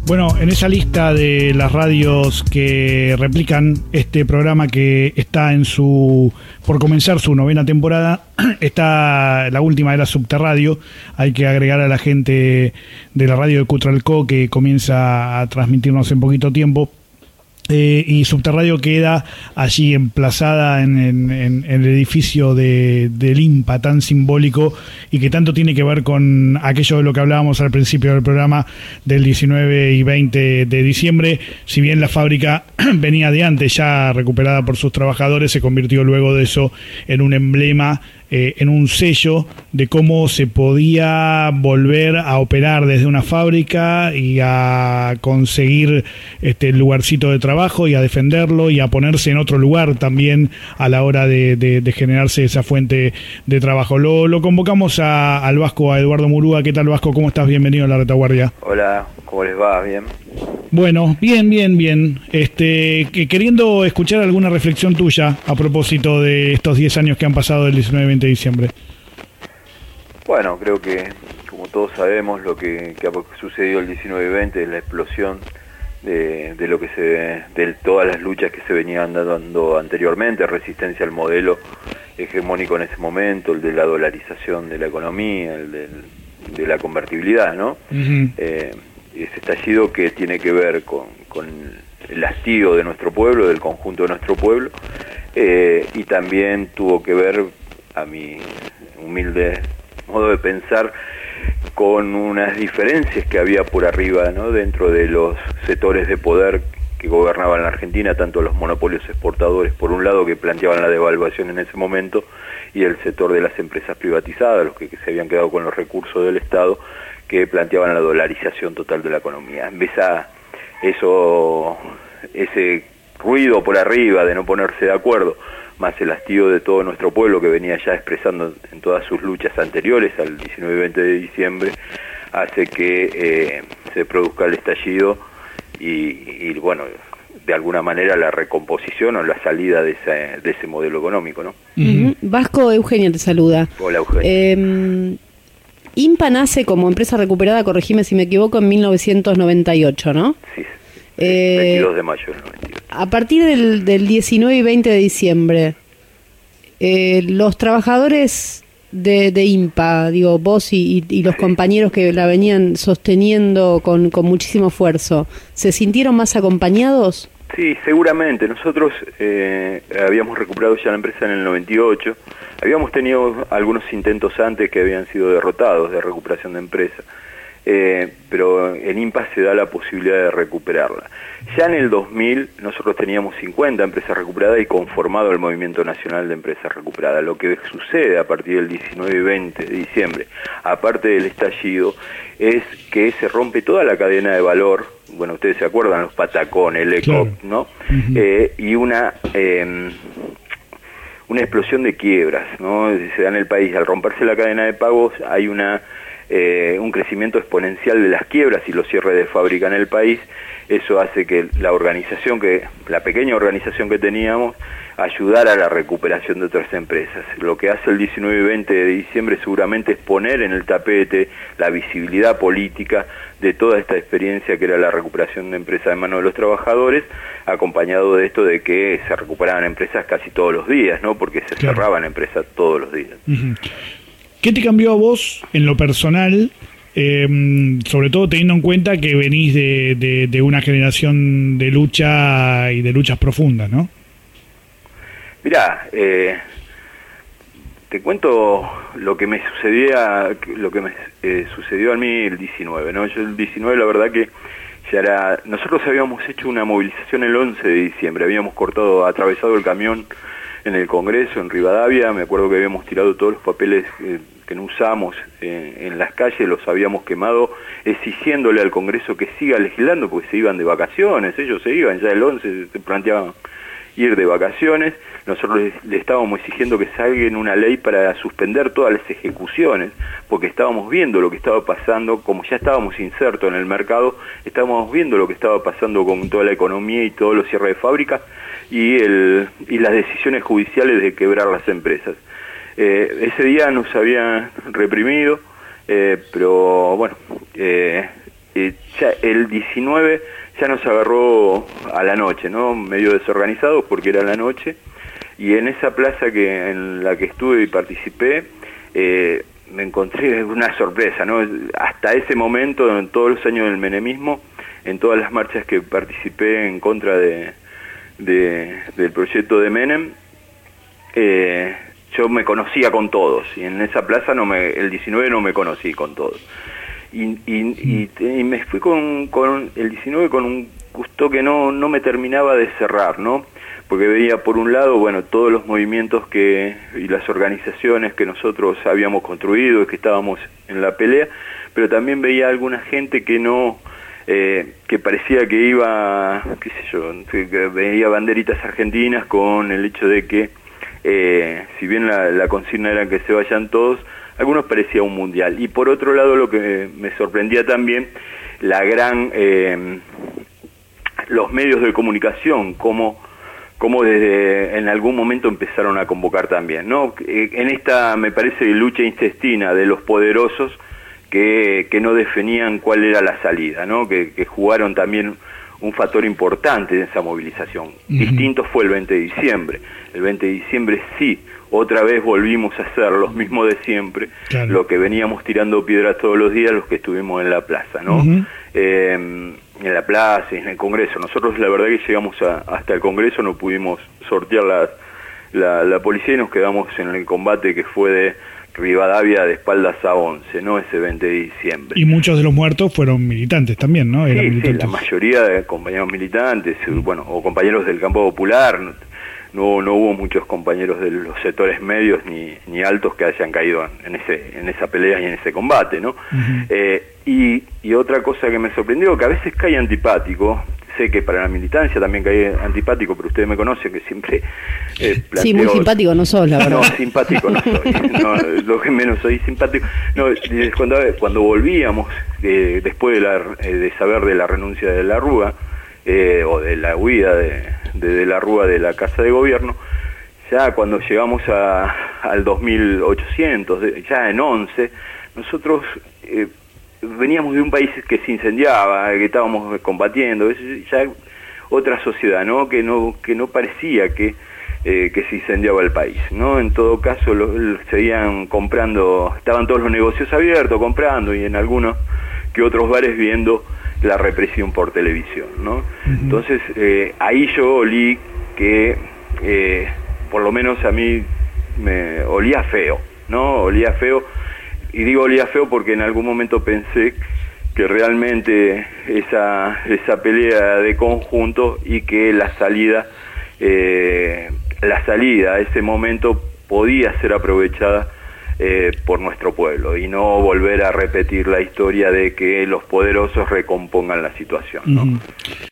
Bueno, en esa lista de las radios que replican este programa que está por comenzar su 9ª temporada, está la última de la Subterradio. Hay que agregar a la gente de la radio de Cutralcó, que comienza a transmitirnos en poquito tiempo. Y Subterradio queda allí emplazada en el edificio del INPA, tan simbólico y que tanto tiene que ver con aquello de lo que hablábamos al principio del programa del 19 y 20 de diciembre. Si bien la fábrica venía de antes, ya recuperada por sus trabajadores, se convirtió luego de eso en un emblema, en un sello de cómo se podía volver a operar desde una fábrica y a conseguir el lugarcito de trabajo y a defenderlo y a ponerse en otro lugar también a la hora de generarse esa fuente de trabajo. Lo convocamos al Vasco, a Eduardo Murúa. ¿Qué tal, Vasco? ¿Cómo estás? Bienvenido a La Retaguardia. Hola, ¿cómo les va? ¿Bien? Bueno, bien. Queriendo escuchar alguna reflexión tuya a propósito de estos 10 años que han pasado del 19 y 20 de diciembre. Bueno, creo que, como todos sabemos, lo que ha sucedido el 19 y 20 es la explosión de lo que de todas las luchas que se venían dando anteriormente, resistencia al modelo hegemónico en ese momento, el de la dolarización de la economía, el de la convertibilidad, ¿no? Uh-huh. Ese estallido que tiene que ver con el hastío de nuestro pueblo, del conjunto de nuestro pueblo, y también tuvo que ver, a mi humilde modo de pensar, con unas diferencias que había por arriba, ¿no?, dentro de los sectores de poder que gobernaban la Argentina, tanto los monopolios exportadores, por un lado, que planteaban la devaluación en ese momento, y el sector de las empresas privatizadas, los que se habían quedado con los recursos del Estado, que planteaban la dolarización total de la economía. En vez a ese ruido por arriba de no ponerse de acuerdo, más el hastío de todo nuestro pueblo que venía ya expresando en todas sus luchas anteriores al 19 y 20 de diciembre, hace que se produzca el estallido y bueno, de alguna manera la recomposición o la salida de ese modelo económico, ¿no? Uh-huh. Vasco, Eugenia te saluda. Hola, Eugenia. INPA nace como empresa recuperada, corregime si me equivoco, en 1998, ¿no? Sí, 22 de mayo del 92. A partir del 19 y 20 de diciembre, los trabajadores de INPA, digo, vos y los compañeros que la venían sosteniendo con muchísimo esfuerzo, ¿se sintieron más acompañados? Sí, seguramente. Nosotros habíamos recuperado ya la empresa en el 98. Habíamos tenido algunos intentos antes que habían sido derrotados de recuperación de empresa, pero en INPA se da la posibilidad de recuperarla. Ya en el 2000 nosotros teníamos 50 empresas recuperadas y conformado el Movimiento Nacional de Empresas Recuperadas. Lo que sucede a partir del 19 y 20 de diciembre, aparte del estallido, es que se rompe toda la cadena de valor. Bueno, ustedes se acuerdan, los Patacón, el ECOP, claro, ¿no? Uh-huh. Y una explosión de quiebras, ¿no? Se da en el país. Al romperse la cadena de pagos hay un crecimiento exponencial de las quiebras y los cierres de fábrica en el país. Eso hace que la pequeña organización que teníamos, ayudara a la recuperación de otras empresas. Lo que hace el 19 y 20 de diciembre seguramente es poner en el tapete la visibilidad política de toda esta experiencia que era la recuperación de empresas de mano de los trabajadores, acompañado de esto de que se recuperaban empresas casi todos los días, ¿no? Porque se cerraban empresas todos los días. Uh-huh. ¿Qué te cambió a vos en lo personal, sobre todo teniendo en cuenta que venís de una generación de lucha y de luchas profundas, ¿no? Mirá, te cuento lo que me sucedió a mí el 19, ¿no? Yo el 19 la verdad que nosotros habíamos hecho una movilización el 11 de diciembre, habíamos atravesado el camión en el Congreso, en Rivadavia. Me acuerdo que habíamos tirado todos los papeles que no usamos en las calles, los habíamos quemado, exigiéndole al Congreso que siga legislando, porque se iban de vacaciones, ellos se iban, ya el 11 se planteaban ir de vacaciones. Nosotros le estábamos exigiendo que salga una ley para suspender todas las ejecuciones, porque estábamos viendo lo que estaba pasando, como ya estábamos insertos en el mercado, estábamos viendo lo que estaba pasando con toda la economía y todos los cierres de fábricas y las decisiones judiciales de quebrar las empresas. Ese día nos habían reprimido, pero bueno, ya el 19 ya nos agarró a la noche, ¿no? Medio desorganizados porque era la noche, y en esa plaza en la que estuve y participé, me encontré una sorpresa, ¿no? Hasta ese momento, en todos los años del menemismo, en todas las marchas que participé en contra del proyecto de Menem, yo me conocía con todos, y en esa plaza el 19 no me conocí con todos. Y me fui con el 19 con un gusto que no me terminaba de cerrar, ¿no? Porque veía por un lado, bueno, todos los movimientos y las organizaciones que nosotros habíamos construido y que estábamos en la pelea, pero también veía alguna gente que que parecía que iba, qué sé yo, que veía banderitas argentinas con el hecho de que, si bien la consigna era que se vayan todos, algunos parecía un mundial. Y por otro lado, lo que me sorprendía también, los medios de comunicación, como desde en algún momento empezaron a convocar también, ¿no? En esta, me parece, lucha intestina de los poderosos que no definían cuál era la salida, ¿no? Que jugaron también un factor importante en esa movilización. Distinto fue el 20 de diciembre. El 20 de diciembre sí, otra vez volvimos a hacer lo mismo de siempre, claro, lo que veníamos tirando piedras todos los días los que estuvimos en la plaza, ¿no? En la plaza y en el Congreso. Nosotros la verdad que llegamos hasta el Congreso, no pudimos sortear la policía y nos quedamos en el combate que fue de Rivadavia de espaldas a 11, ¿no? Ese 20 de diciembre. Y muchos de los muertos fueron militantes también, ¿no? Sí, militantes. Sí, la mayoría de compañeros militantes, bueno, o compañeros del campo popular. No hubo muchos compañeros de los sectores medios ni altos que hayan caído en esa pelea y en ese combate, ¿no? Y otra cosa que me sorprendió, que a veces cae antipático. Sé que para la militancia también cae antipático, pero ustedes me conocen que siempre planteo... Sí, muy simpático no sos, la verdad. No, simpático no soy. No, lo que menos soy simpático. No, cuando volvíamos, después de saber de la renuncia de la Rúa, o de la huida de la Rúa de la Casa de Gobierno, ya cuando llegamos al 2800, ya en 11, nosotros... veníamos de un país que se incendiaba, que estábamos combatiendo, ya otra sociedad, ¿no? Que no parecía que se incendiaba el país, ¿no? En todo caso, seguían comprando, estaban todos los negocios abiertos, comprando, y en algunos que otros bares viendo la represión por televisión, ¿no? Entonces, ahí yo olí que, por lo menos a mí, me olía feo, ¿no? Olía feo. Y digo olía feo porque en algún momento pensé que realmente esa pelea de conjunto y que la salida a ese momento podía ser aprovechada por nuestro pueblo y no volver a repetir la historia de que los poderosos recompongan la situación, ¿no?